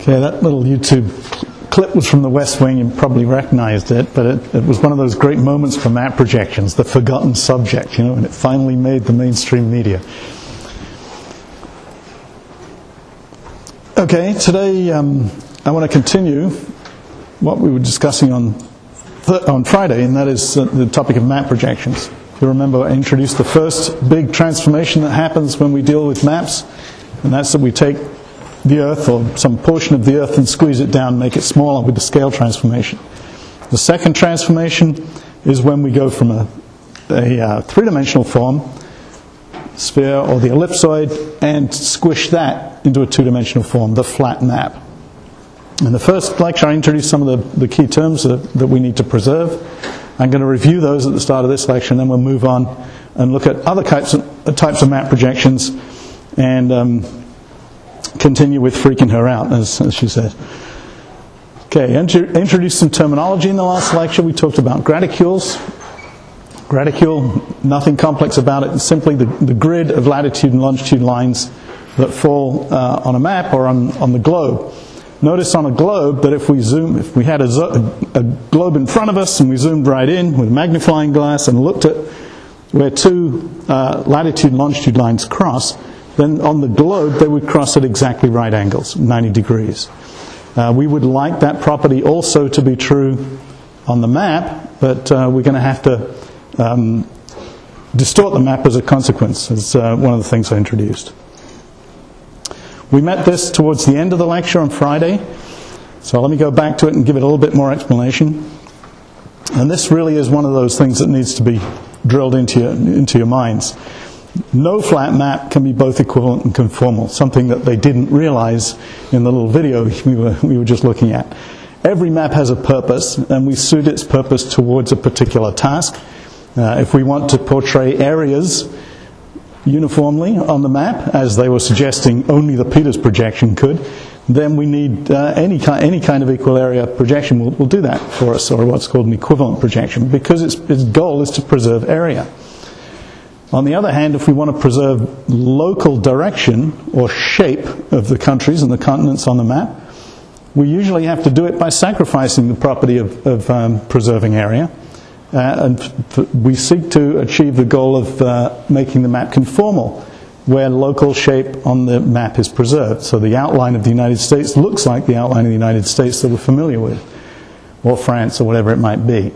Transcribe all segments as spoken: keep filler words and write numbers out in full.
Okay, that little YouTube clip was from The West Wing. You probably recognized it, but it, it was one of those great moments for map projections, the forgotten subject, you know, and it finally made the mainstream media. Okay, today um, I want to continue what we were discussing on th- on Friday, and that is uh, the topic of map projections. If you remember, I introduced the first big transformation that happens when we deal with maps, and that's that we take the Earth, or some portion of the Earth, and squeeze it down and make it smaller with the scale transformation. The second transformation is when we go from a, a uh, three-dimensional form, sphere or the ellipsoid, and squish that into a two-dimensional form, the flat map. In the first lecture I introduced some of the, the key terms that, that we need to preserve. I'm going to review those at the start of this lecture, and then we'll move on and look at other types of, types of map projections and um, continue with freaking her out, as, as she said. Okay, intro, introduced some terminology in the last lecture. We talked about graticules. Graticule, nothing complex about it. It's simply the, the grid of latitude and longitude lines that fall uh, on a map or on, on the globe. Notice on a globe that if we zoom, if we had a, zo- a globe in front of us and we zoomed right in with a magnifying glass and looked at where two uh, latitude and longitude lines cross, then on the globe they would cross at exactly right angles, ninety degrees. Uh, we would like that property also to be true on the map, but uh, we're going to have to um, distort the map as a consequence, as uh, one of the things I introduced. We met this towards the end of the lecture on Friday, so let me go back to it and give it a little bit more explanation. And this really is one of those things that needs to be drilled into your, into your minds. No flat map can be both equivalent and conformal, something that they didn't realize in the little video we were, we were just looking at. Every map has a purpose, and we suit its purpose towards a particular task. Uh, if we want to portray areas uniformly on the map, as they were suggesting only the Peters projection could, then we need uh, any, ki- any kind of equal area projection will, will do that for us, or what's called an equivalent projection, because its, its goal is to preserve area. On the other hand, if we want to preserve local direction or shape of the countries and the continents on the map, we usually have to do it by sacrificing the property of, of um, preserving area. Uh, and f- we seek to achieve the goal of uh, making the map conformal, where local shape on the map is preserved. So the outline of the United States looks like the outline of the United States that we're familiar with, or France, or whatever it might be.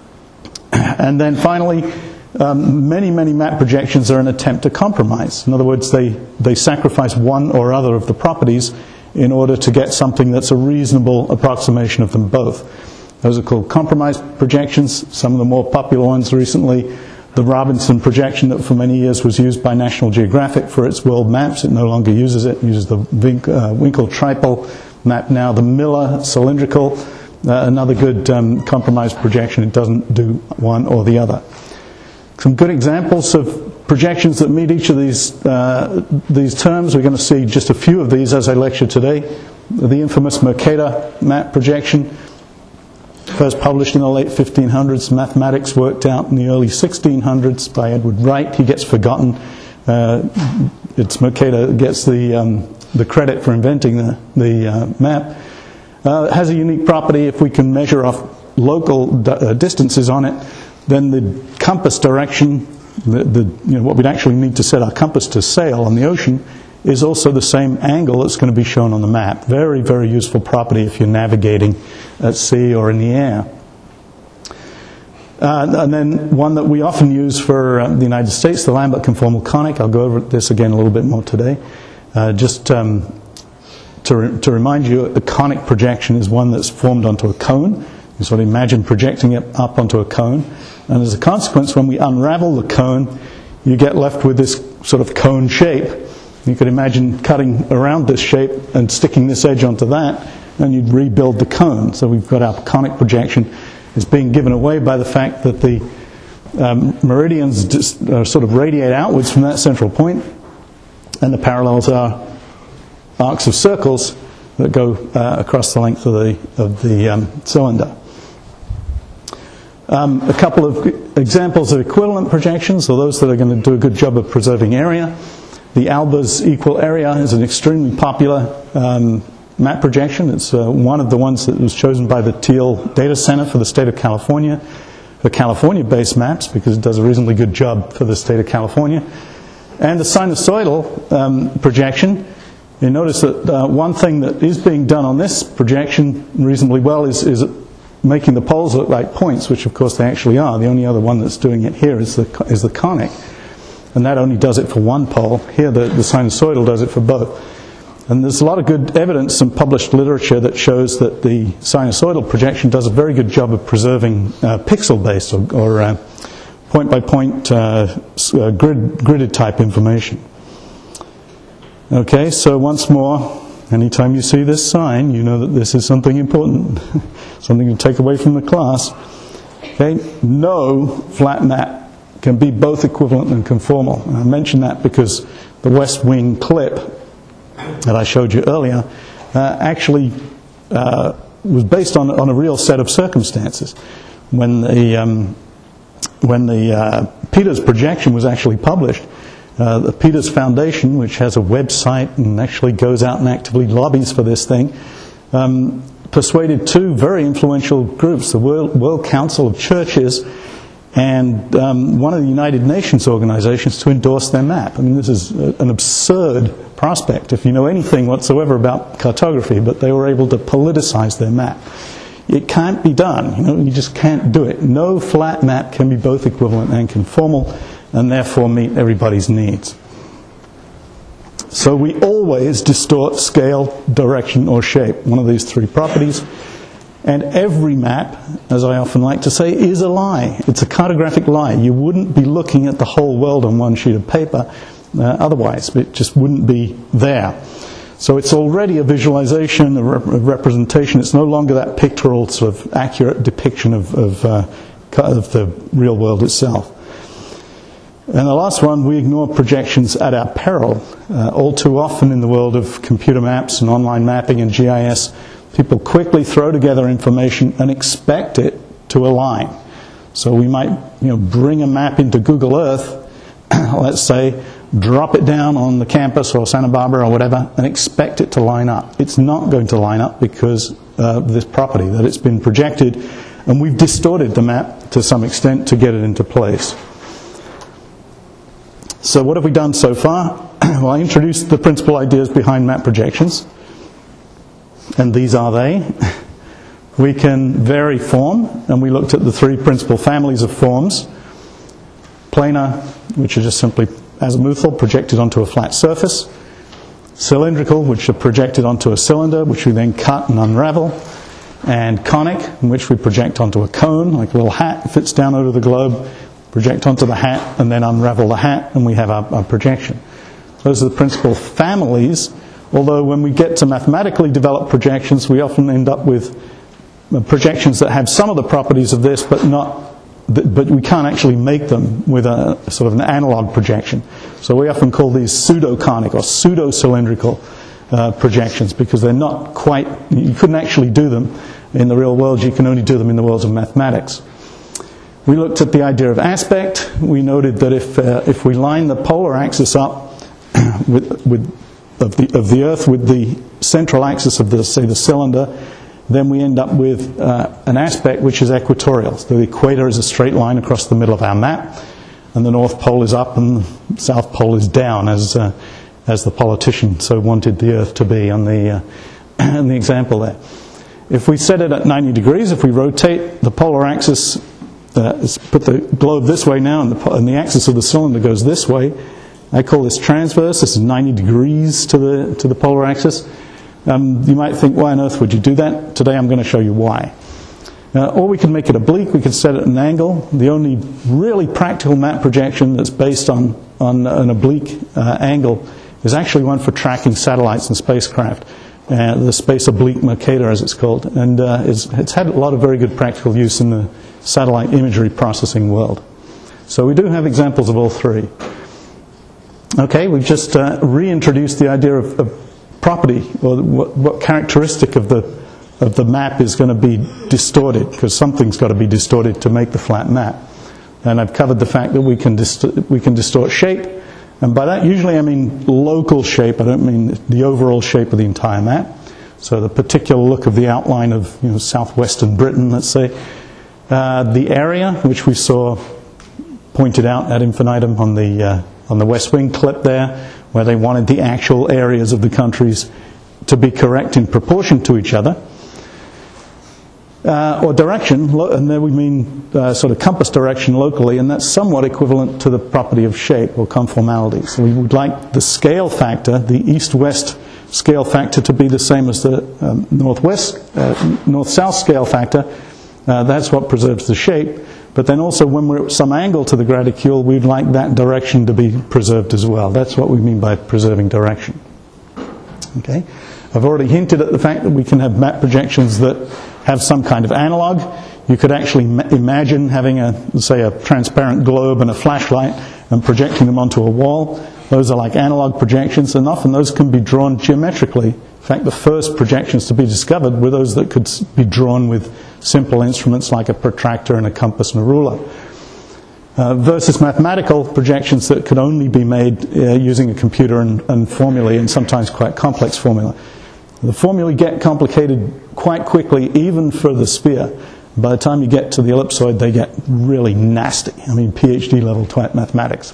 And then finally, Um, many, many map projections are an attempt to compromise. In other words, they, they sacrifice one or other of the properties in order to get something that's a reasonable approximation of them both. Those are called compromise projections. Some of the more popular ones recently, the Robinson projection that for many years was used by National Geographic for its world maps. It no longer uses it. It uses the Winkel-Tripel map now. The Miller cylindrical, uh, another good um, compromise projection. It doesn't do one or the other. Some good examples of projections that meet each of these uh, these terms. We're going to see just a few of these as I lecture today. The infamous Mercator map projection, first published in the late fifteen hundreds. Mathematics worked out in the early sixteen hundreds by Edward Wright. He gets forgotten. Uh, it's Mercator gets the um, the credit for inventing the the uh, map. Uh, it has a unique property. If we can measure off local d- uh, distances on it, then the compass direction, the, the, you know, what we'd actually need to set our compass to sail on the ocean, is also the same angle that's going to be shown on the map. Very, very useful property if you're navigating at sea or in the air. Uh, and then one that we often use for uh, the United States, the Lambert conformal conic. I'll go over this again a little bit more today. Uh, just um, to, re- to remind you, a conic projection is one that's formed onto a cone. You sort of imagine projecting it up onto a cone, and as a consequence, when we unravel the cone, you get left with this sort of cone shape. You could imagine cutting around this shape and sticking this edge onto that, and you'd rebuild the cone. So we've got our conic projection is being given away by the fact that the um, meridians just, uh, sort of radiate outwards from that central point, and the parallels are arcs of circles that go uh, across the length of the of the um, cylinder. Um, a couple of examples of equivalent projections, or those that are going to do a good job of preserving area. The Albers equal area is an extremely popular um, map projection. It's uh, one of the ones that was chosen by the Teal Data Center for the state of California, for California-based maps, because it does a reasonably good job for the state of California. And the sinusoidal um, projection, you notice that uh, one thing that is being done on this projection reasonably well is, is making the poles look like points, which of course they actually are. The only other one that's doing it here is the, is the conic. And that only does it for one pole. Here the, the sinusoidal does it for both. And there's a lot of good evidence and published literature that shows that the sinusoidal projection does a very good job of preserving uh, pixel-based or, or uh, point-by-point uh, uh, grid, gridded type information. Okay, so once more, anytime you see this sign, you know that this is something important, something to take away from the class. Okay, no flat map can be both equivalent and conformal. And I mention that because the West Wing clip that I showed you earlier uh, actually uh, was based on, on a real set of circumstances. When the, um, when the uh, Peters projection was actually published, uh, the Peters Foundation, which has a website and actually goes out and actively lobbies for this thing, um, persuaded two very influential groups, the World, World Council of Churches and um, one of the United Nations organizations, to endorse their map. I mean, this is a, an absurd prospect if you know anything whatsoever about cartography, but they were able to politicize their map. It can't be done. You know, you just can't do it. No flat map can be both equivalent and conformal, and therefore meet everybody's needs. So we always distort scale, direction, or shape, one of these three properties. And every map, as I often like to say, is a lie. It's a cartographic lie. You wouldn't be looking at the whole world on one sheet of paper uh, otherwise. It just wouldn't be there. So it's already a visualization, a, rep- a representation. It's no longer that pictorial sort of accurate depiction of, of, uh, of the real world itself. And the last one, we ignore projections at our peril. Uh, all too often in the world of computer maps and online mapping and G I S, people quickly throw together information and expect it to align. So we might, you know, bring a map into Google Earth, let's say, drop it down on the campus or Santa Barbara or whatever, and expect it to line up. It's not going to line up because uh, of this property, that it's been projected, and we've distorted the map to some extent to get it into place. So what have we done so far? Well, I introduced the principal ideas behind map projections. And these are they. We can vary form, and we looked at the three principal families of forms. Planar, which are just simply azimuthal, projected onto a flat surface. Cylindrical, which are projected onto a cylinder, which we then cut and unravel. And conic, in which we project onto a cone, like a little hat, fits down over the globe, project onto the hat, and then unravel the hat, and we have our, our projection. Those are the principal families. Although when we get to mathematically developed projections, we often end up with projections that have some of the properties of this, but not, but we can't actually make them with a sort of an analog projection. So we often call these pseudo-conic or pseudo-cylindrical uh, projections, because they're not quite, you couldn't actually do them in the real world, you can only do them in the worlds of mathematics. We looked at the idea of aspect. We noted that if uh, if we line the polar axis up with with Of the, of the Earth with the central axis of the, say, the cylinder, then we end up with uh, an aspect which is equatorial. So the equator is a straight line across the middle of our map, and the North Pole is up and the South Pole is down, as uh, as the politician so wanted the Earth to be on the uh, in the example there. If we set it at ninety degrees, if we rotate the polar axis, uh, put the globe this way now, and the, and the axis of the cylinder goes this way. I call this transverse. This is ninety degrees to the to the polar axis. Um, you might think, why on earth would you do that? Today I'm going to show you why. Uh, or we can make it oblique. We can set it at an angle. The only really practical map projection that's based on, on an oblique uh, angle is actually one for tracking satellites and spacecraft. Uh, the Space Oblique Mercator, as it's called. And uh, it's, it's had a lot of very good practical use in the satellite imagery processing world. So we do have examples of all three. Okay, we've just uh, reintroduced the idea of, of property, or what, what characteristic of the of the map is going to be distorted, because something's got to be distorted to make the flat map. And I've covered the fact that we can dist- we can distort shape, and by that usually I mean local shape. I don't mean the overall shape of the entire map. So the particular look of the outline of, you know, southwestern Britain, let's say. Uh, the area, which we saw pointed out ad infinitum on the, uh, on the West Wing clip there, where they wanted the actual areas of the countries to be correct in proportion to each other. Uh, or direction, and there we mean uh, sort of compass direction locally, and that's somewhat equivalent to the property of shape or conformality. So we would like the scale factor, the east-west scale factor, to be the same as the um, northwest, uh, north-south scale factor. Uh, that's what preserves the shape. But then also when we're at some angle to the graticule, we'd like that direction to be preserved as well. That's what we mean by preserving direction. Okay. I've already hinted at the fact that we can have map projections that have some kind of analog. You could actually ma- imagine having a, say, a transparent globe and a flashlight and projecting them onto a wall. Those are like analog projections, and often those can be drawn geometrically. In fact, the first projections to be discovered were those that could be drawn with simple instruments like a protractor and a compass and a ruler. Uh, versus mathematical projections that could only be made uh, using a computer and, and formulae, and sometimes quite complex formulae. The formulae get complicated quite quickly, even for the sphere. By the time you get to the ellipsoid, they get really nasty. I mean, PhD level type mathematics.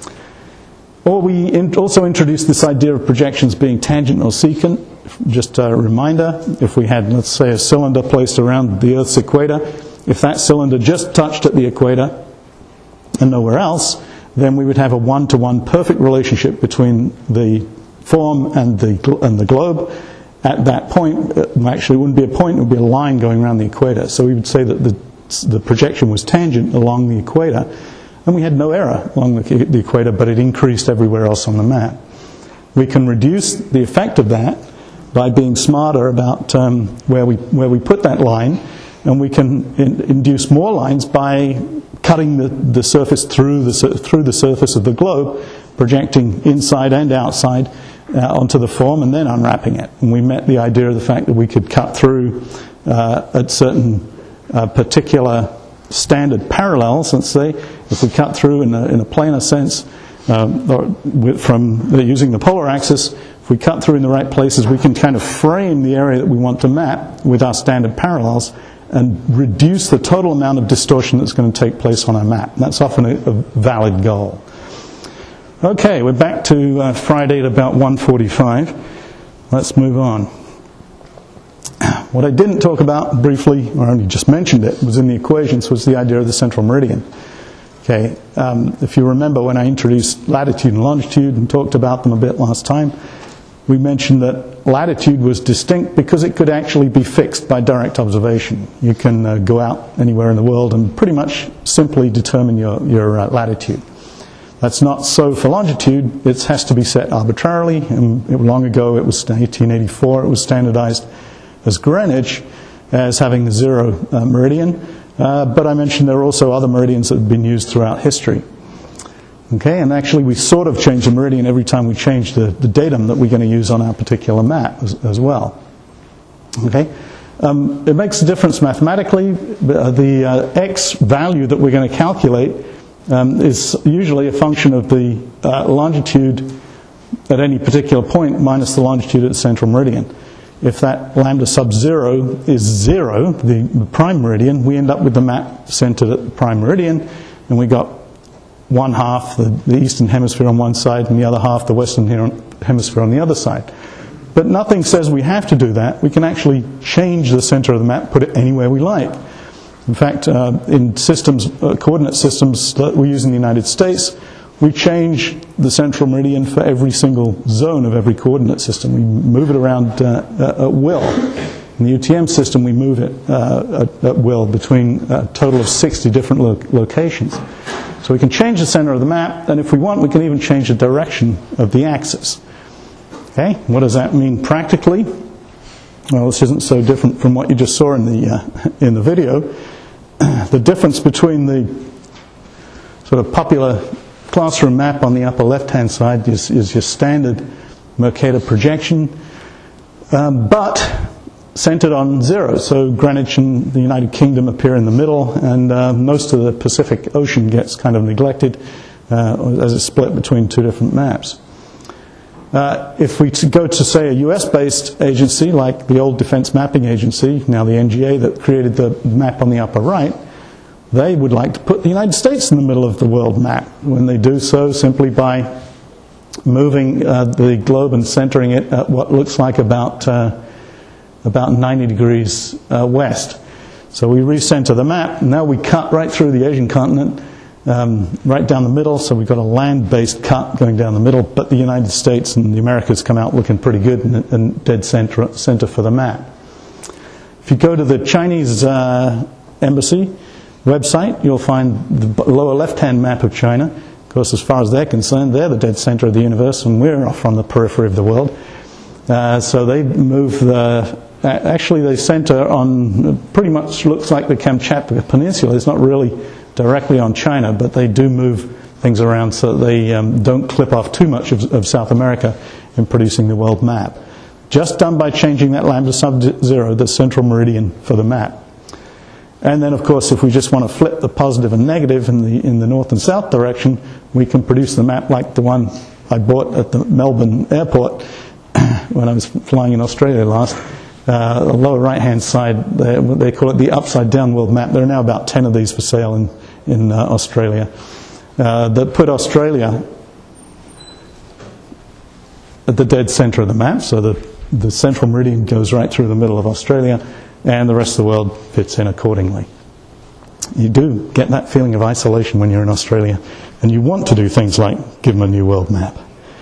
Or we in also introduced this idea of projections being tangent or secant. Just a reminder, if we had, let's say, a cylinder placed around the Earth's equator, if that cylinder just touched at the equator and nowhere else, then we would have a one-to-one perfect relationship between the form and the, and the globe. At that point, actually it wouldn't be a point, it would be a line going around the equator. So we would say that the, the projection was tangent along the equator, and we had no error along the, the equator, but it increased everywhere else on the map. We can reduce the effect of that by being smarter about um, where we where we put that line, and we can in, induce more lines by cutting the, the surface through the through the surface of the globe, projecting inside and outside uh, onto the form, and then unwrapping it. And we met the idea of the fact that we could cut through uh, at certain uh, particular standard parallels. Let's say if we cut through in a, in a planar sense, um, or with, from uh, using the polar axis. If we cut through in the right places, we can kind of frame the area that we want to map with our standard parallels and reduce the total amount of distortion that's going to take place on our map. And that's often a, a valid goal. Okay, we're back to uh, Friday at about one forty-five. Let's move on. What I didn't talk about briefly, or only just mentioned it, was in the equations, was the idea of the central meridian. Okay, um, if you remember when I introduced latitude and longitude and talked about them a bit last time, we mentioned that latitude was distinct because it could actually be fixed by direct observation. You can uh, go out anywhere in the world and pretty much simply determine your, your uh, latitude. That's not so for longitude. It has to be set arbitrarily, and it, long ago, it was eighteen eighty-four, it was standardized as Greenwich as having the zero uh, meridian. Uh, but I mentioned there are also other meridians that have been used throughout history. Okay, and actually we sort of change the meridian every time we change the, the datum that we're going to use on our particular map as, as well. Okay, um, it makes a difference mathematically. The, the uh, x value that we're going to calculate um, is usually a function of the uh, longitude at any particular point minus the longitude at the central meridian. If that lambda sub zero is zero, the, the prime meridian, we end up with the map centered at the prime meridian, and we got one half, the, the eastern hemisphere on one side, and the other half, the western hemisphere on the other side. But nothing says we have to do that. We can actually change the center of the map, put it anywhere we like. In fact, uh, in systems, uh, coordinate systems that we use in the United States, we change the central meridian for every single zone of every coordinate system. We move it around uh, uh, at will. In the U T M system, we move it uh, at, at will between a total of sixty different lo- locations. So we can change the center of the map, and if we want, we can even change the direction of the axis. Okay, what does that mean practically? Well, this isn't so different from what you just saw in the uh, in the video. The difference between the sort of popular classroom map on the upper left-hand side is, is your standard Mercator projection, um, but centered on zero. So Greenwich and the United Kingdom appear in the middle, and uh, most of the Pacific Ocean gets kind of neglected uh, as it's split between two different maps. Uh, if we go to, say, a U S-based agency like the old Defense Mapping Agency, now the N G A that created the map on the upper right, they would like to put the United States in the middle of the world map. When they do so, simply by moving uh, the globe and centering it at what looks like about uh, about ninety degrees uh, west. So we recenter the map. Now we cut right through the Asian continent, um, right down the middle. So we've got a land-based cut going down the middle, but the United States and the Americas come out looking pretty good and, and dead center, center for the map. If you go to the Chinese uh, embassy website, you'll find the lower left-hand map of China. Of course, as far as they're concerned, they're the dead center of the universe, and we're off on the periphery of the world. Uh, so they move the... Actually, they center on, pretty much looks like the Kamchatka Peninsula. It's not really directly on China, but they do move things around so that they um, don't clip off too much of, of South America in producing the world map. Just done by changing that lambda sub-zero, the central meridian for the map. And then, of course, if we just want to flip the positive and negative in the, in the north and south direction, we can produce the map like the one I bought at the Melbourne airport when I was flying in Australia last. Uh, the lower right-hand side, they, they call it the upside-down world map. There are now about ten of these for sale in, in uh, Australia uh, that put Australia at the dead center of the map. So the, the central meridian goes right through the middle of Australia, and the rest of the world fits in accordingly. You do get that feeling of isolation when you're in Australia, and you want to do things like give them a new world map.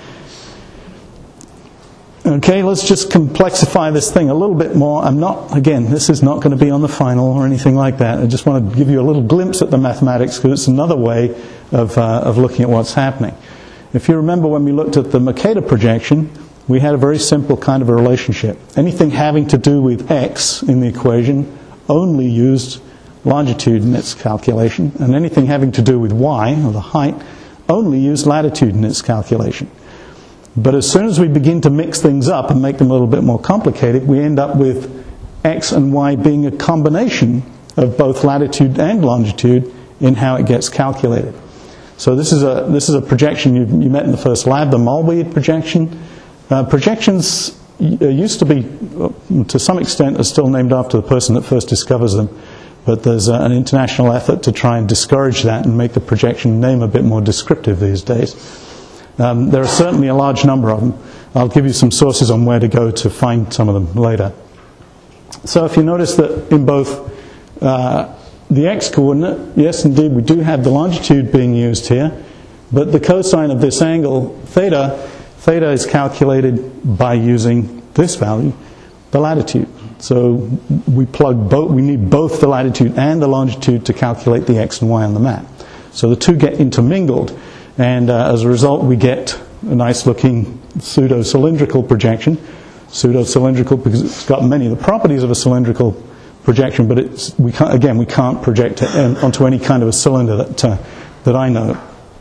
Okay, let's just complexify this thing a little bit more. I'm not, again, this is not going to be on the final or anything like that. I just want to give you a little glimpse at the mathematics because it's another way of, uh, of looking at what's happening. If you remember when we looked at the Mercator projection, we had a very simple kind of a relationship. Anything having to do with x in the equation only used longitude in its calculation, and anything having to do with y, or the height, only used latitude in its calculation. But as soon as we begin to mix things up and make them a little bit more complicated, we end up with x and y being a combination of both latitude and longitude in how it gets calculated. So this is a this is a projection you, you met in the first lab, the Mulweed projection. Uh, projections used to be, to some extent, are still named after the person that first discovers them. But there's an international effort to try and discourage that and make the projection name a bit more descriptive these days. Um, there are certainly a large number of them. I'll give you some sources on where to go to find some of them later. So if you notice that in both uh, the x-coordinate, yes, indeed, we do have the longitude being used here, but the cosine of this angle, theta, theta is calculated by using this value, the latitude. So we plug both, we need both the latitude and the longitude to calculate the x and y on the map. So the two get intermingled. And uh, as a result, we get a nice-looking pseudo-cylindrical projection. Pseudo-cylindrical because it's got many of the properties of a cylindrical projection, but it's, we can't, again, we can't project it onto any kind of a cylinder that, uh, that I know.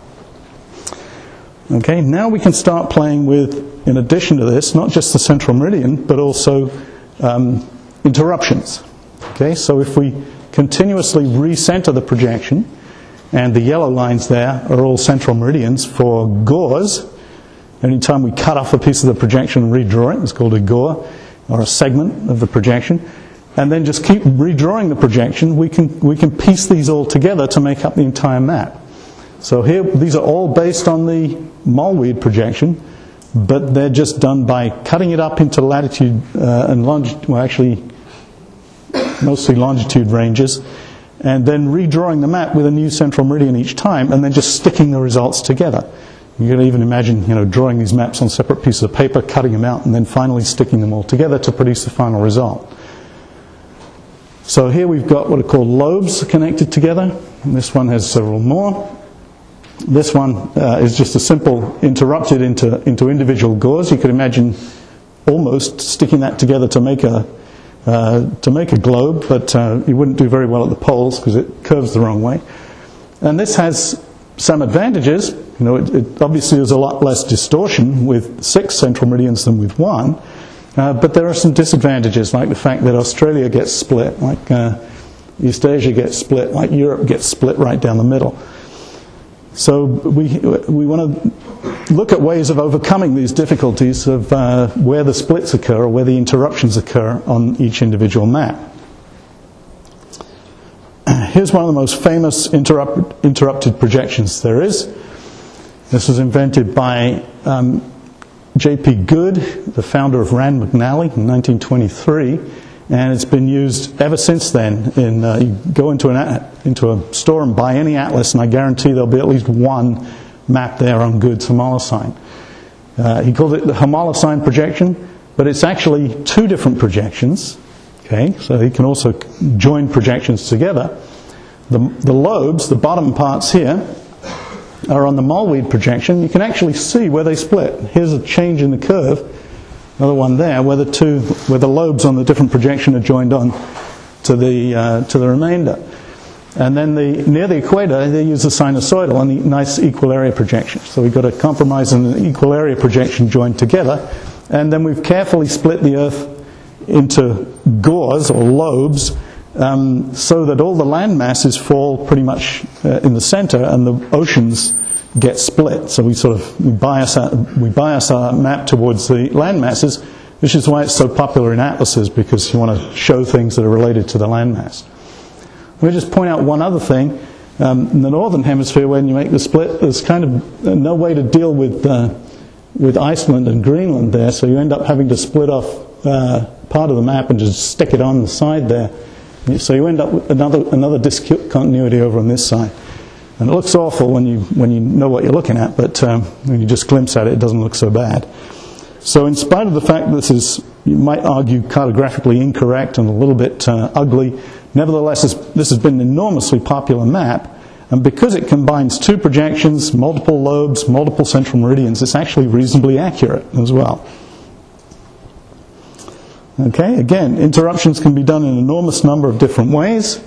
Okay, now we can start playing with, in addition to this, not just the central meridian, but also um, interruptions. Okay, so if we continuously recenter the projection, and the yellow lines there are all central meridians for gores. Anytime we cut off a piece of the projection and redraw it, it's called a gore, or a segment of the projection. And then just keep redrawing the projection, we can, we can piece these all together to make up the entire map. So here, these are all based on the Mulweed projection, but they're just done by cutting it up into latitude uh, and longitude, well actually, mostly longitude ranges, and then redrawing the map with a new central meridian each time, and then just sticking the results together. You can even imagine, you know, drawing these maps on separate pieces of paper, cutting them out, and then finally sticking them all together to produce the final result. So here we've got what are called lobes connected together. And this one has several more. This one uh, is just a simple interrupted into, into individual gores. You could imagine almost sticking that together to make a Uh, to make a globe, but uh, you wouldn't do very well at the poles because it curves the wrong way. And this has some advantages. You know, it, it obviously there's a lot less distortion with six central meridians than with one, uh, but there are some disadvantages, like the fact that Australia gets split, like uh, East Asia gets split, like Europe gets split right down the middle. So we we want to look at ways of overcoming these difficulties of uh, where the splits occur or where the interruptions occur on each individual map. Here's one of the most famous interrupt, interrupted projections there is. This was invented by um, J P Good, the founder of Rand McNally, in nineteen twenty-three, and it's been used ever since then. In, uh, you go into, an, into a store and buy any atlas, and I guarantee there'll be at least one map there on Good's Homolocene. Uh, he called it the Homolocene projection, but it's actually two different projections. Okay, so he can also join projections together. The, the lobes, the bottom parts here, are on the Mollweed projection. You can actually see where they split. Here's a change in the curve, another one there, where the two, where the lobes on the different projection are joined on to the uh, to the remainder. And then the near the equator, they use the sinusoidal and the nice equal area projection. So we've got a compromise and an equal area projection joined together, and then we've carefully split the Earth into gores or lobes, um, so that all the land masses fall pretty much uh, in the center, and the oceans get split. So we sort of we bias our, we bias our map towards the land masses, which is why it's so popular in atlases, because you want to show things that are related to the landmass. Let me just point out one other thing. Um, in the northern hemisphere, when you make the split, there's kind of no way to deal with uh, with Iceland and Greenland there, so you end up having to split off uh, part of the map and just stick it on the side there. So you end up with another another discontinuity over on this side. And it looks awful when you when you know what you're looking at, but um, when you just glimpse at it, it doesn't look so bad. So in spite of the fact that this is, you might argue, cartographically incorrect and a little bit uh, ugly, nevertheless, this has been an enormously popular map. And because it combines two projections, multiple lobes, multiple central meridians, it's actually reasonably accurate as well. Okay, again, interruptions can be done in an enormous number of different ways.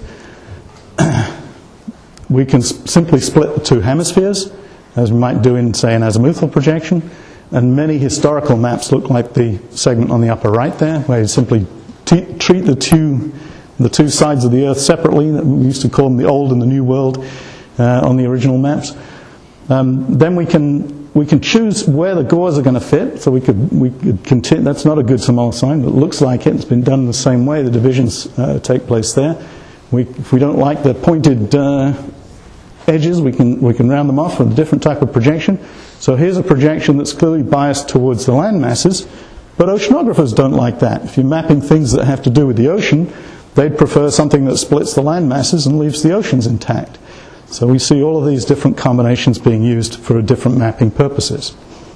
We can simply split the two hemispheres, as we might do in, say, an azimuthal projection. And many historical maps look like the segment on the upper right there, where you simply t- treat the two, the two sides of the Earth separately. We used to call them the Old and the New World uh, on the original maps. Um, then we can we can choose where the gores are going to fit. So we could we could continue. That's not a good Homolocene, but it looks like it. It's been done the same way. The divisions uh, take place there. We, if we don't like the pointed uh, edges, we can we can round them off with a different type of projection. So here's a projection that's clearly biased towards the land masses, but oceanographers don't like that. If you're mapping things that have to do with the ocean, they'd prefer something that splits the land masses and leaves the oceans intact. So we see all of these different combinations being used for different mapping purposes.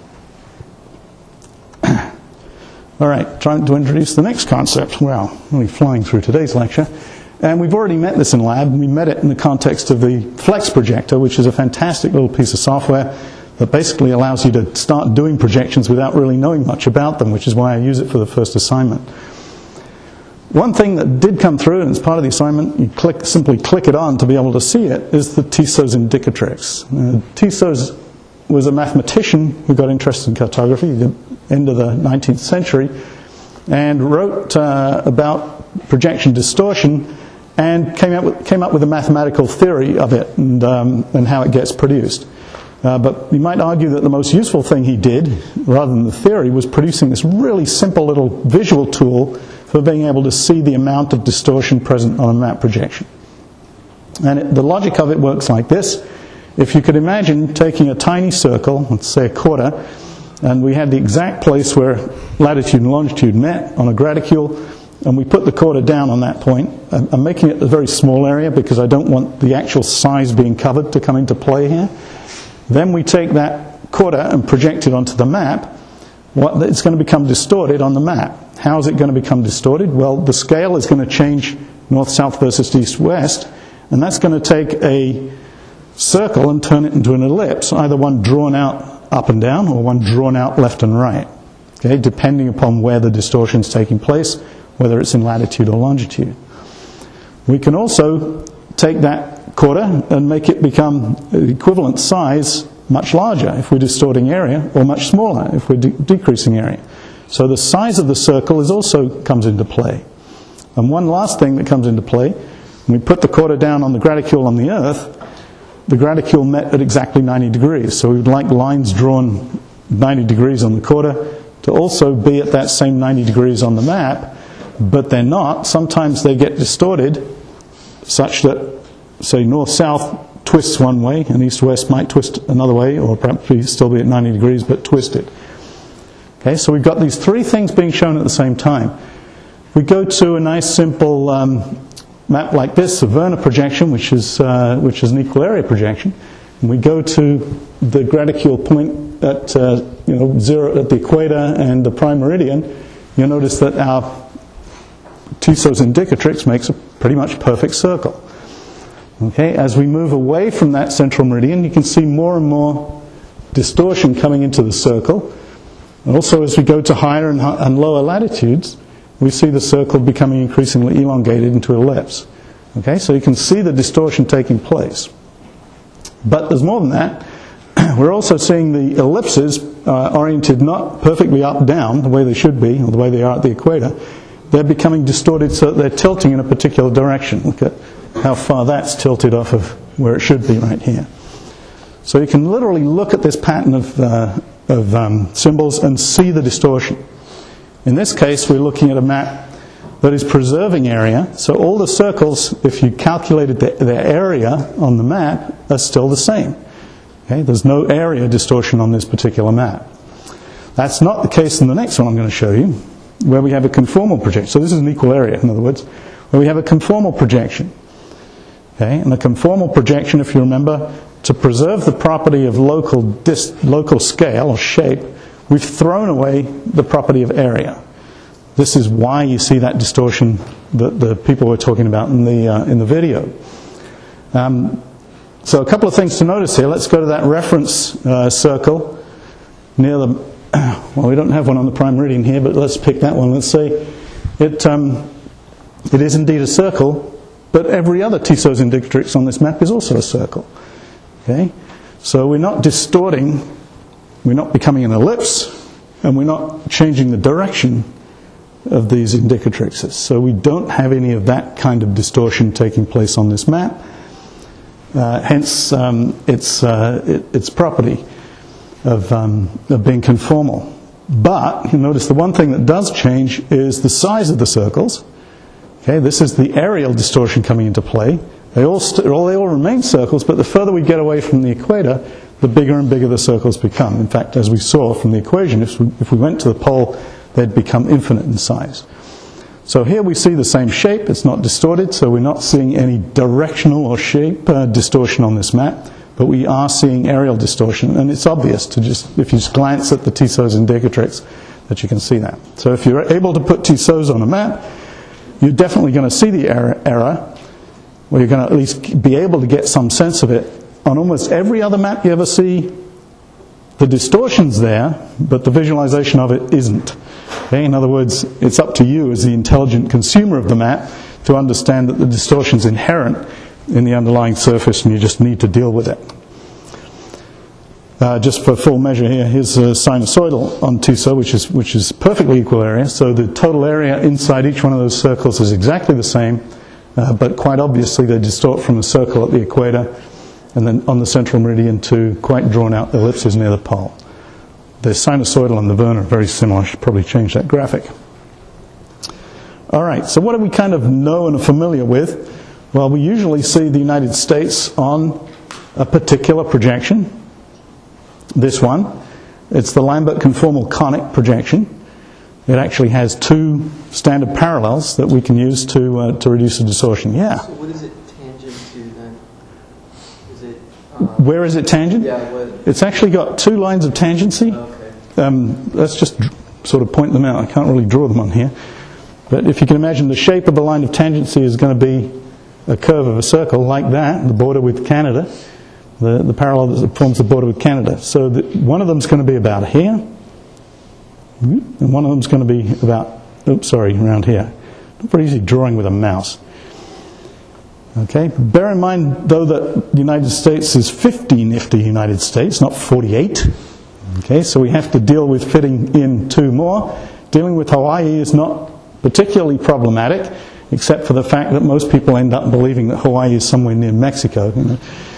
All right, trying to introduce the next concept. Well, really flying through today's lecture. And we've already met this in lab. We met it in the context of the Flex projector, which is a fantastic little piece of software that basically allows you to start doing projections without really knowing much about them, which is why I use it for the first assignment. One thing that did come through, and it's part of the assignment, you click, simply click it on to be able to see it, is the Tissos Indicatrix. Uh, Tissos was a mathematician who got interested in cartography at the end of the nineteenth century and wrote uh, about projection distortion and came up with, came up with a mathematical theory of it and, um, and how it gets produced. Uh, but you might argue that the most useful thing he did, rather than the theory, was producing this really simple little visual tool for being able to see the amount of distortion present on a map projection. And it, the logic of it works like this. If you could imagine taking a tiny circle, let's say a quarter, and we had the exact place where latitude and longitude met on a graticule, and we put the quarter down on that point. I'm making it a very small area because I don't want the actual size being covered to come into play here. Then we take that quarter and project it onto the map. What, it's going to become distorted on the map. How is it going to become distorted? Well, the scale is going to change north-south versus east-west, and that's going to take a circle and turn it into an ellipse, either one drawn out up and down or one drawn out left and right, okay, depending upon where the distortion is taking place, whether it's in latitude or longitude. We can also take that quarter and make it become equivalent size much larger if we're distorting area, or much smaller if we're de- decreasing area. So the size of the circle is also comes into play. And one last thing that comes into play, when we put the quarter down on the graticule on the Earth, the graticule met at exactly ninety degrees. So we would like lines drawn ninety degrees on the quarter to also be at that same ninety degrees on the map, but they're not. Sometimes they get distorted such that, say, north-south twists one way and east-west might twist another way, or perhaps still be at ninety degrees but twisted. Okay, so we've got these three things being shown at the same time. We go to a nice simple um, map like this, a Werner projection, which is uh, which is an equal area projection, and we go to the graticule point at uh, you know zero at the equator and the prime meridian. You'll notice that our Tissot's indicatrix makes a pretty much perfect circle. Okay, as we move away from that central meridian, you can see more and more distortion coming into the circle. And also, as we go to higher and, and lower latitudes, we see the circle becoming increasingly elongated into an ellipse. Okay, so you can see the distortion taking place. But there's more than that. We're also seeing the ellipses uh, oriented not perfectly up-down, the way they should be, or the way they are at the equator. They're becoming distorted so that they're tilting in a particular direction. Look at how far that's tilted off of where it should be right here. So you can literally look at this pattern of, uh, of um, symbols and see the distortion. In this case, we're looking at a map that is preserving area. So all the circles, if you calculated the, their area on the map, are still the same. Okay? There's no area distortion on this particular map. That's not the case in the next one I'm going to show you, where we have a conformal projection. So this is an equal area, in other words, where we have a conformal projection. Okay? And a conformal projection, if you remember, to preserve the property of local, dis, local scale or shape, we've thrown away the property of area. This is why you see that distortion that the people were talking about in the, uh, in the video. Um, so a couple of things to notice here. Let's go to that reference uh, circle near the, well, we don't have one on the prime meridian here, but let's pick that one. Let's say it, um, it is indeed a circle, but every other Tissot's indicatrix on this map is also a circle. Okay? So we're not distorting, we're not becoming an ellipse, and we're not changing the direction of these indicatrixes. So we don't have any of that kind of distortion taking place on this map. Uh, hence um, its, uh, it, its property of, um, of being conformal. But you notice the one thing that does change is the size of the circles. Okay, this is the areal distortion coming into play. They all, st- they all remain circles, but the further we get away from the equator, the bigger and bigger the circles become. In fact, as we saw from the equation, if we, if we went to the pole, they'd become infinite in size. So here we see the same shape. It's not distorted, so we're not seeing any directional or shape uh, distortion on this map, but we are seeing areal distortion, and it's obvious to just, if you just glance at the Tissot's indicatrix, that you can see that. So if you're able to put Tissot's on a map, you're definitely going to see the error, error, or you're going to at least be able to get some sense of it. On almost every other map you ever see, the distortion's there, but the visualization of it isn't. Okay? In other words, it's up to you as the intelligent consumer of the map to understand that the distortion's inherent in the underlying surface and you just need to deal with it. Uh, just for full measure here, here's a sinusoidal on Tissot, which is, which is perfectly equal area. So the total area inside each one of those circles is exactly the same, uh, but quite obviously they distort from the circle at the equator and then on the central meridian to quite drawn out ellipses near the pole. The sinusoidal and the Werner are very similar. I should probably change that graphic. All right, so what do we kind of know and are familiar with? Well, we usually see the United States on a particular projection. This one. It's the Lambert conformal conic projection. It actually has two standard parallels that we can use to uh, to reduce the distortion. Yeah. So what is it tangent to then? Is it? Uh, Where is it tangent? Yeah. What? It's actually got two lines of tangency. Okay. Um, let's just sort of point them out. I can't really draw them on here. But if you can imagine, the shape of the line of tangency is going to be a curve of a circle like that, the border with Canada, the, the parallel that forms the border with Canada. So the, one of them is going to be about here, and one of them is going to be about, oops, sorry, around here. Not very easy drawing with a mouse. Okay, bear in mind, though, that the United States is fifty nifty United States, not forty-eight. Okay, so we have to deal with fitting in two more. Dealing with Hawaii is not particularly problematic, except for the fact that most people end up believing that Hawaii is somewhere near Mexico. You know.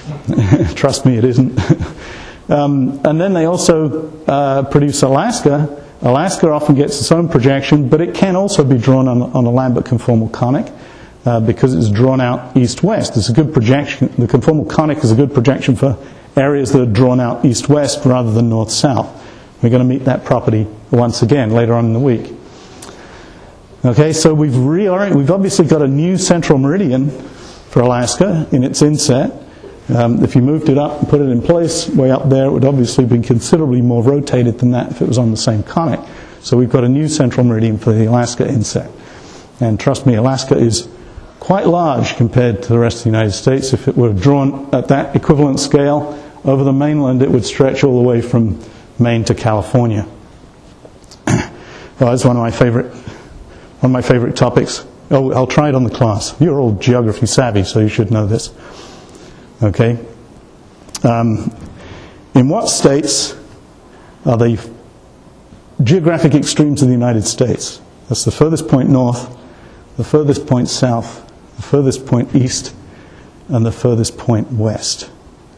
Trust me, it isn't. um, and then they also uh, produce Alaska. Alaska often gets its own projection, but it can also be drawn on, on a Lambert conformal conic uh, because it's drawn out east-west. It's a good projection. The conformal conic is a good projection for areas that are drawn out east-west rather than north-south. We're going to meet that property once again later on in the week. Okay, so we've reorient, we've obviously got a new central meridian for Alaska in its inset. Um, if you moved it up and put it in place way up there, it would obviously be considerably more rotated than that if it was on the same conic. So we've got a new central meridian for the Alaska inset. And trust me, Alaska is quite large compared to the rest of the United States. If it were drawn at that equivalent scale over the mainland, it would stretch all the way from Maine to California. Well, that's one of my favorite, one of my favorite topics. Oh, I'll try it on the class. You're all geography savvy, so you should know this. Okay. Um, in what states are the geographic extremes of the United States? That's the furthest point north, the furthest point south, the furthest point east, and the furthest point west.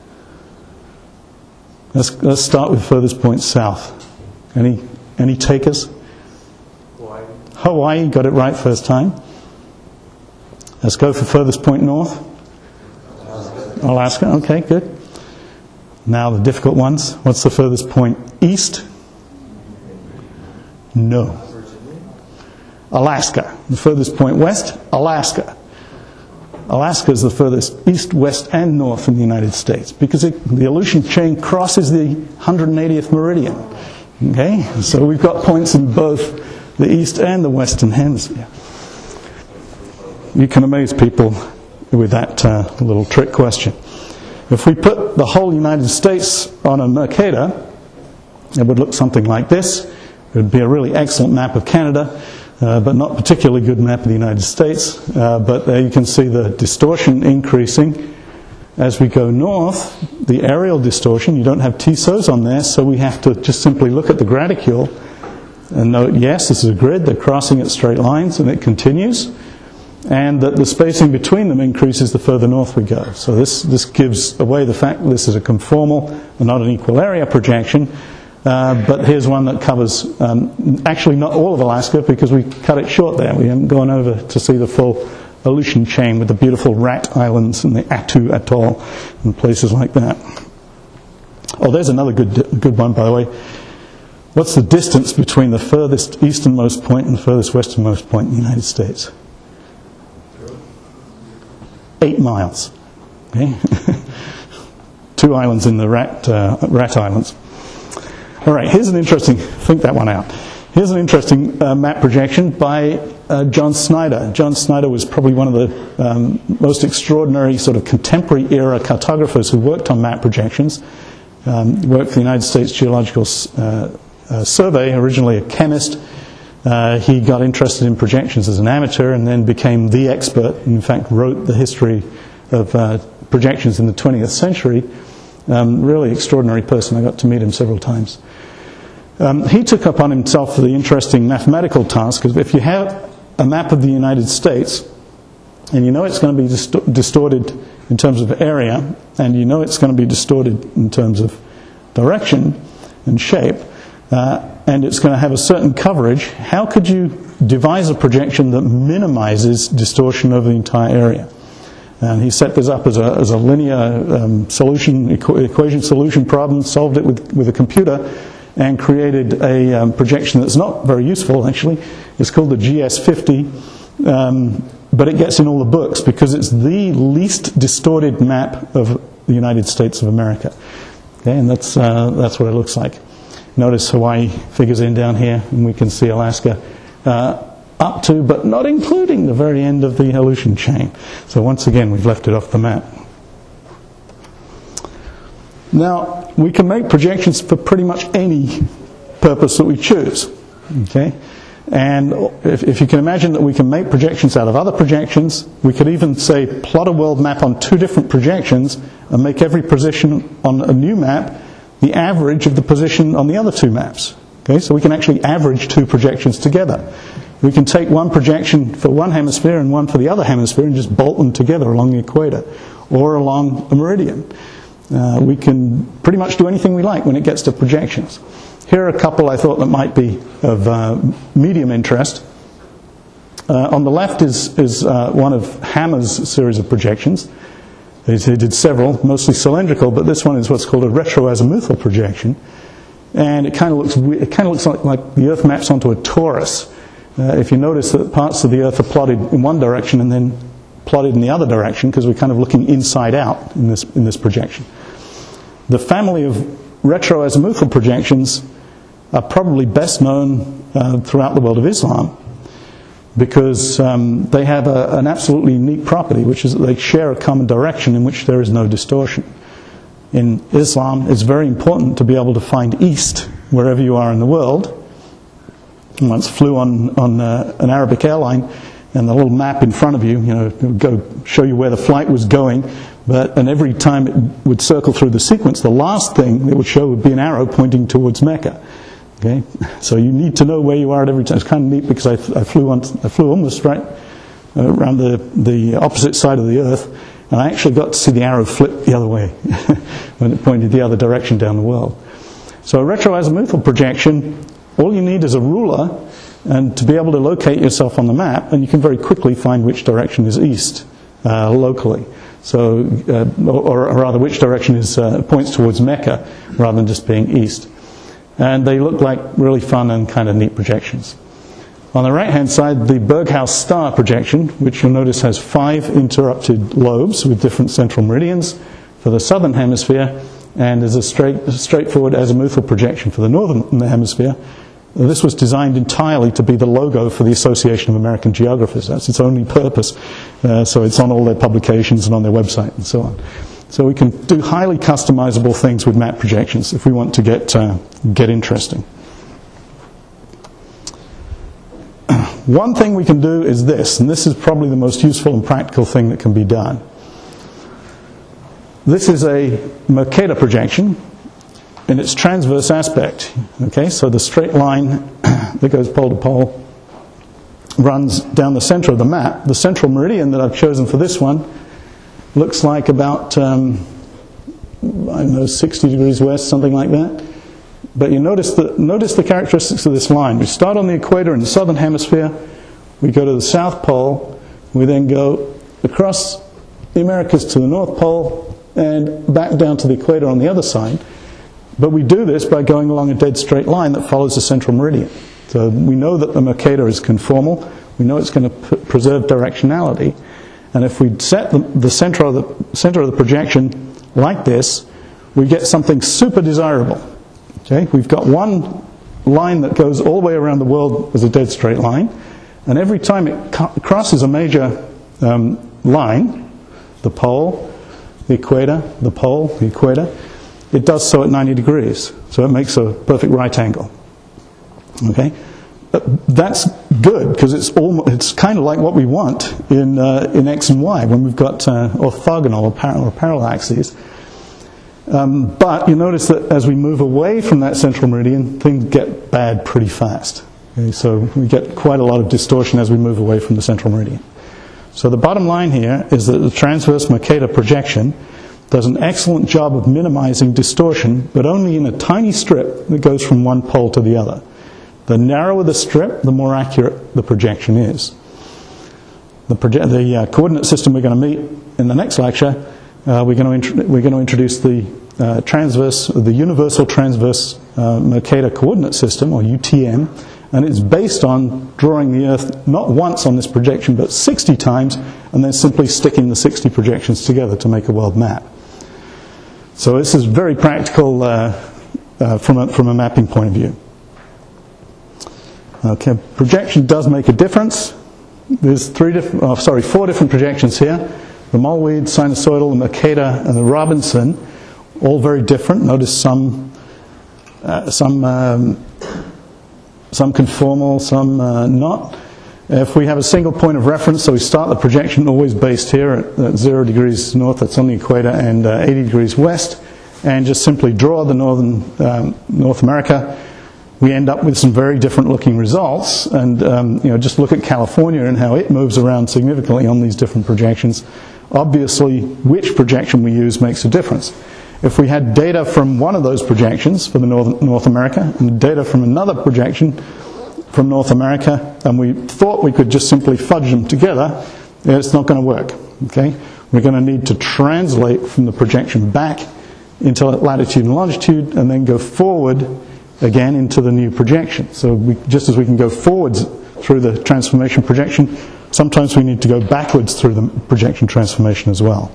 Let's, let's start with furthest point south. Any any takers? Hawaii. Hawaii, got it right first time. Let's go for furthest point north. Alaska. Alaska, okay, good. Now the difficult ones. What's the furthest point east? No. Alaska. The furthest point west? Alaska. Alaska is the furthest east, west, and north in the United States because it, the Aleutian chain crosses the one hundred eightieth meridian. Okay, so we've got points in both the east and the western hemisphere. You can amaze people with that uh, little trick question. If we put the whole United States on a Mercator, it would look something like this. It would be a really excellent map of Canada. Uh, but not particularly good map of the United States. Uh, but there you can see the distortion increasing as we go north. The aerial distortion, you don't have T S O s on there, so we have to just simply look at the graticule and note, yes, this is a grid, they're crossing at straight lines, and it continues. And that the spacing between them increases the further north we go. So this, this gives away the fact that this is a conformal and not an equal area projection. Uh, but here's one that covers um, actually not all of Alaska because we cut it short there. We haven't gone over to see the full Aleutian chain with the beautiful Rat Islands and the Attu Atoll and places like that. Oh, there's another good good one, by the way. What's the distance between the furthest easternmost point and the furthest westernmost point in the United States? Eight miles. Okay? Two islands in the Rat, uh, Rat Islands. All right, here's an interesting, think that one out. Here's an interesting uh, map projection by uh, John Snyder. John Snyder was probably one of the um, most extraordinary sort of contemporary era cartographers who worked on map projections. Um, worked for the United States Geological uh, uh, Survey, originally a chemist. Uh, he got interested in projections as an amateur and then became the expert, and in fact wrote the history of uh, projections in the twentieth century. Um, really extraordinary person. I got to meet him several times. Um, he took upon himself the interesting mathematical task of if you have a map of the United States and you know it's going to be dist- distorted in terms of area and you know it's going to be distorted in terms of direction and shape uh, and it's going to have a certain coverage, how could you devise a projection that minimizes distortion over the entire area? And he set this up as a, as a linear um, solution, equ- equation solution problem, solved it with, with a computer, and created a um, projection that's not very useful, actually. It's called the G S fifty, um, but it gets in all the books because it's the least distorted map of the United States of America. Okay, and that's, uh, that's what it looks like. Notice Hawaii figures in down here, and we can see Alaska uh, up to, but not including, the very end of the Aleutian chain. So once again, we've left it off the map. Now, we can make projections for pretty much any purpose that we choose. Okay? And if, if you can imagine that we can make projections out of other projections, we could even say plot a world map on two different projections and make every position on a new map the average of the position on the other two maps. Okay? So we can actually average two projections together. We can take one projection for one hemisphere and one for the other hemisphere and just bolt them together along the equator. or along a meridian. Uh, we can pretty much do anything we like when it gets to projections. Here are a couple I thought that might be of uh, medium interest. Uh, on the left is, is uh, one of Hammer's series of projections. He did several, mostly cylindrical, but this one is what's called a retroazimuthal projection. And it kind of looks it kind of looks like, like the Earth maps onto a torus. Uh, if you notice that parts of the Earth are plotted in one direction and then plotted in the other direction, because we're kind of looking inside out in this in this projection. The family of retroazimuthal projections are probably best known uh, throughout the world of Islam, because um, they have a, an absolutely unique property, which is that they share a common direction in which there is no distortion. In Islam, it's very important to be able to find east wherever you are in the world. I once flew on, on uh, an Arabic airline, and the little map in front of you, you know, it would go show you where the flight was going, but and every time it would circle through the sequence, the last thing it would show would be an arrow pointing towards Mecca. Okay, so you need to know where you are at every time. It's kind of neat because I, I flew on, I flew almost right uh, around the the opposite side of the Earth. And I actually got to see the arrow flip the other way when it pointed the other direction down the world. So a retroazimuthal projection, all you need is a ruler and to be able to locate yourself on the map, and you can very quickly find which direction is east uh, locally. So, uh, or, or rather, which direction is uh, points towards Mecca rather than just being east. And they look like really fun and kind of neat projections. On the right-hand side, the Berghaus star projection, which you'll notice has five interrupted lobes with different central meridians for the southern hemisphere, and is a straight, straightforward azimuthal projection for the northern hemisphere. This was designed entirely to be the logo for the Association of American Geographers. That's its only purpose. Uh, so it's on all their publications and on their website and so on. So we can do highly customizable things with map projections if we want to get uh, get interesting. One thing we can do is this, and this is probably the most useful and practical thing that can be done. This is a Mercator projection in its transverse aspect. Okay, so the straight line that goes pole to pole runs down the center of the map. The central meridian that I've chosen for this one looks like about, um, I don't know, sixty degrees west, something like that. But you notice the, notice the characteristics of this line. We start on the equator in the southern hemisphere, we go to the South Pole, we then go across the Americas to the North Pole, and back down to the equator on the other side. But we do this by going along a dead straight line that follows the central meridian. So we know that the Mercator is conformal, we know it's going to p- preserve directionality, and if we set the, the, center of the center of the projection like this, we get something super desirable. Okay, we've got one line that goes all the way around the world as a dead straight line, and every time it co- crosses a major um, line, the pole, the equator, the pole, the equator, it does so at ninety degrees. So it makes a perfect right angle. Okay, but that's good because it's almost, it's kind of like what we want in uh, in X and Y when we've got uh, orthogonal or parallel, or parallel axes. Um, but you notice that as we move away from that central meridian, things get bad pretty fast. Okay, so we get quite a lot of distortion as we move away from the central meridian. So the bottom line here is that the transverse Mercator projection does an excellent job of minimizing distortion, but only in a tiny strip that goes from one pole to the other. The narrower the strip, the more accurate the projection is. The, proje- the uh, coordinate system we're going to meet in the next lecture, uh, we're going to int- we're going to introduce the uh, transverse, the universal transverse uh, Mercator coordinate system, or U T M, and it's based on drawing the Earth not once on this projection, but sixty times, and then simply sticking the sixty projections together to make a world map. So this is very practical uh, uh, from a, from a mapping point of view. Okay, projection does make a difference. There's three different, oh, sorry, four different projections here: the Mollweed, sinusoidal, the Mercator, and the Robinson. All very different. Notice some uh, some um, some conformal, some uh, not. If we have a single point of reference, so we start the projection always based here at, at zero degrees north, that's on the equator, and uh, eighty degrees west, and just simply draw the northern um, North America, we end up with some very different looking results. And um, you know, just look at California and how it moves around significantly on these different projections. obviously which projection we use makes a difference. If we had data from one of those projections for the North, North America and data from another projection from North America, and we thought we could just simply fudge them together, it's not going to work. Okay? We're going to need to translate from the projection back into latitude and longitude and then go forward again into the new projection. So we, just as we can go forwards through the transformation projection, sometimes we need to go backwards through the projection transformation as well.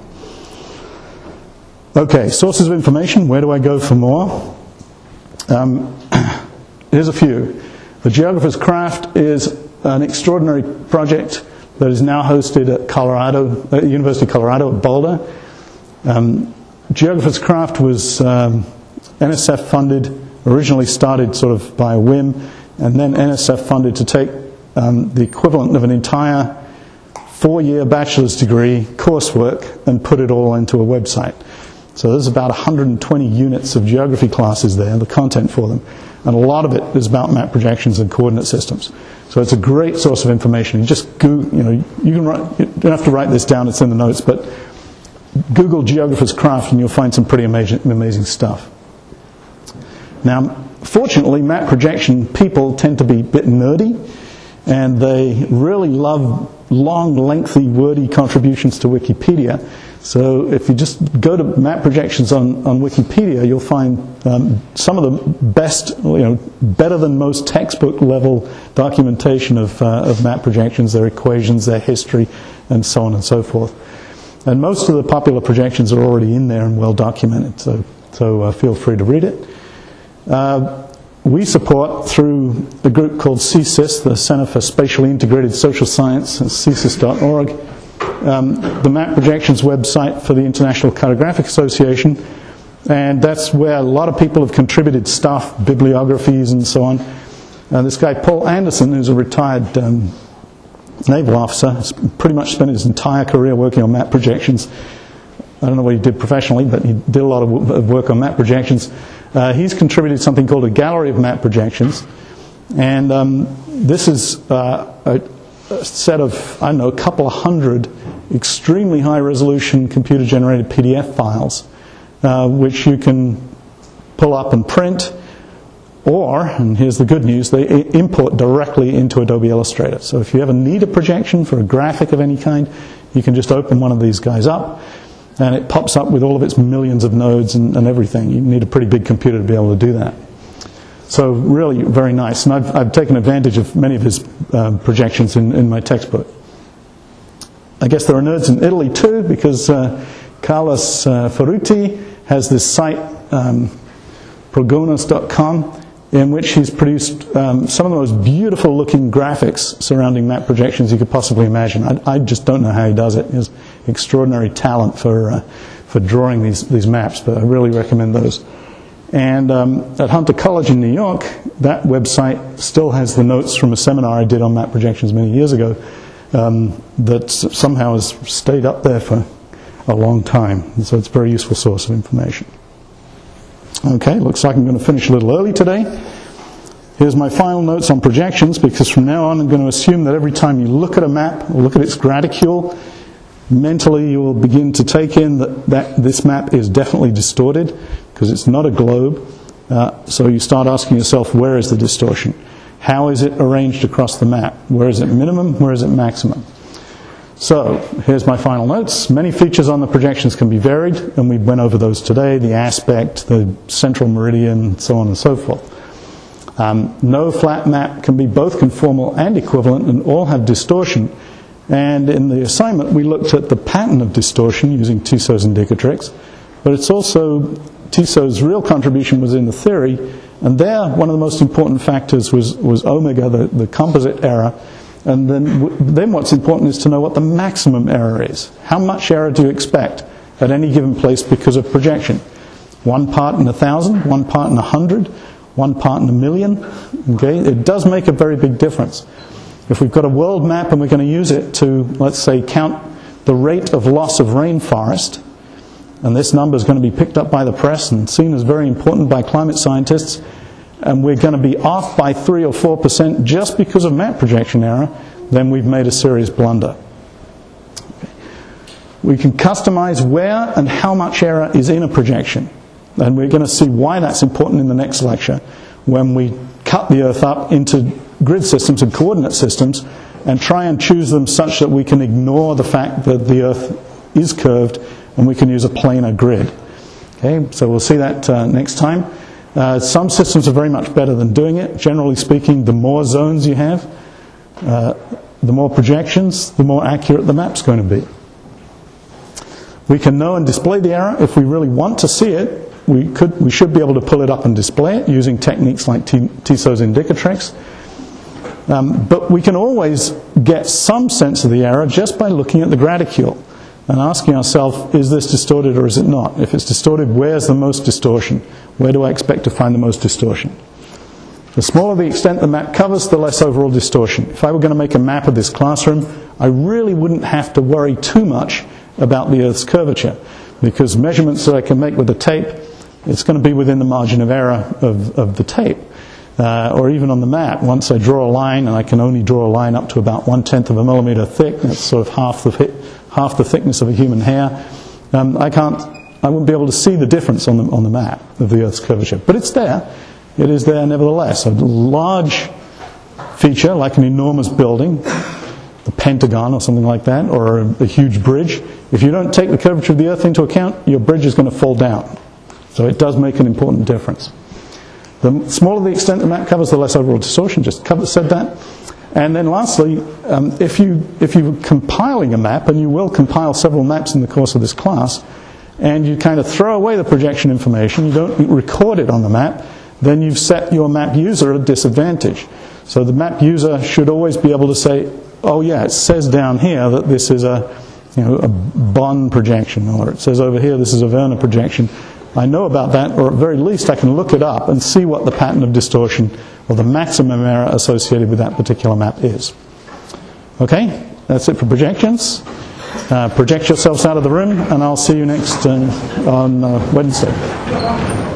Okay, sources of information. Where do I go for more? Um, here's a few. The Geographer's Craft is an extraordinary project that is now hosted at Colorado, at University of Colorado at Boulder. Um, Geographer's Craft was um, N S F funded, originally started sort of by a whim, and then N S F funded to take um, the equivalent of an entire four-year bachelor's degree coursework and put it all into a website. So there's about one hundred twenty units of geography classes there, the content for them. And a lot of it is about map projections and coordinate systems. So it's a great source of information. You just Google, you know, you can write, you don't have to write this down, it's in the notes, but Google Geographer's Craft and you'll find some pretty amazing, amazing stuff. Now, fortunately, map projection people tend to be a bit nerdy, and they really love long, lengthy, wordy contributions to Wikipedia. So if you just go to map projections on, on Wikipedia, you'll find um, some of the best, you know, better than most textbook level documentation of, uh, of map projections, their equations, their history, and so on and so forth. And most of the popular projections are already in there and well documented, so, so uh, feel free to read it. Uh, we support, through a group called C S I S, the Center for Spatially Integrated Social Science, C S I S dot org, um, the map projections website for the International Cartographic Association, and that's where a lot of people have contributed stuff, bibliographies and so on. Uh, this guy Paul Anderson, who's a retired um, naval officer, has pretty much spent his entire career working on map projections. I don't know what he did professionally, but he did a lot of work on map projections. Uh, he's contributed something called a gallery of map projections, and um, this is uh, a, a set of, I don't know, a couple of hundred extremely high resolution computer generated P D F files, uh, which you can pull up and print, or, and here's the good news, they import directly into Adobe Illustrator. So if you ever need a projection for a graphic of any kind, you can just open one of these guys up, and it pops up with all of its millions of nodes and, and everything. You need a pretty big computer to be able to do that. So really very nice. And I've, I've taken advantage of many of his uh, projections in, in my textbook. I guess there are nerds in Italy too, because uh, Carlos uh, Ferruti has this site, um, progonos dot com, in which he's produced um, some of the most beautiful looking graphics surrounding map projections you could possibly imagine. I, I just don't know how he does it. He has extraordinary talent for uh, for drawing these, these maps, but I really recommend those. And um, at Hunter College in New York, that website still has the notes from a seminar I did on map projections many years ago um, that somehow has stayed up there for a long time. And so it's a very useful source of information. Okay, looks like I'm going to finish a little early today. Here's my final notes on projections, because from now on I'm going to assume that every time you look at a map, or look at its graticule, mentally you will begin to take in that, that this map is definitely distorted, because it's not a globe. Uh, so you start asking yourself, where is the distortion? How is it arranged across the map? Where is it minimum? Where is it maximum? So, here's my final notes. Many features on the projections can be varied, and we went over those today, the aspect, the central meridian, so on and so forth. Um, no flat map can be both conformal and equivalent, and all have distortion. And in the assignment, we looked at the pattern of distortion using Tissot's indicatrix, but it's also Tissot's real contribution was in the theory, and there one of the most important factors was, was omega, the, the composite error. And then, then what's important is to know what the maximum error is. How much error do you expect at any given place because of projection? One part in a thousand, one part in a hundred, one part in a million. Okay, it does make a very big difference. If we've got a world map and we're going to use it to, let's say, count the rate of loss of rainforest, and this number is going to be picked up by the press and seen as very important by climate scientists, and we're going to be off by three or four percent just because of map projection error, then we've made a serious blunder. Okay. We can customize where and how much error is in a projection. And we're going to see why that's important in the next lecture, when we cut the Earth up into grid systems and coordinate systems and try and choose them such that we can ignore the fact that the Earth is curved and we can use a planar grid. Okay, so we'll see that uh, next time. Uh, some systems are very much better than doing it. Generally speaking, the more zones you have, uh, the more projections, the more accurate the map's going to be. We can know and display the error. If we really want to see it, we could, we should be able to pull it up and display it using techniques like Tissot's Indicatrix. Um, but we can always get some sense of the error just by looking at the graticule and asking ourselves, is this distorted or is it not? If it's distorted, where's the most distortion? Where do I expect to find the most distortion? The smaller the extent the map covers, the less overall distortion. If I were going to make a map of this classroom, I really wouldn't have to worry too much about the Earth's curvature, because measurements that I can make with the tape, it's going to be within the margin of error of, of the tape. Uh, or even on the map, once I draw a line, and I can only draw a line up to about one-tenth of a millimeter thick, that's sort of half the, half the thickness of a human hair, um, I can't, I wouldn't be able to see the difference on the, on the map of the Earth's curvature. But it's there. It is there nevertheless. A large feature, like an enormous building, the Pentagon or something like that, or a, a huge bridge, if you don't take the curvature of the Earth into account, your bridge is going to fall down. So it does make an important difference. The smaller the extent the map covers, the less overall distortion. Just cover, said that. And then lastly, um, if, you, if you're compiling a map, and you will compile several maps in the course of this class, and you kind of throw away the projection information, you don't record it on the map, then you've set your map user at a disadvantage. So the map user should always be able to say, oh yeah, it says down here that this is a, you know, a Bond projection, or it says over here this is a Werner projection. I know about that, or at very least I can look it up and see what the pattern of distortion or the maximum error associated with that particular map is. Okay, that's it for projections. Uh, project yourselves out of the room, and I'll see you next uh, on uh, Wednesday.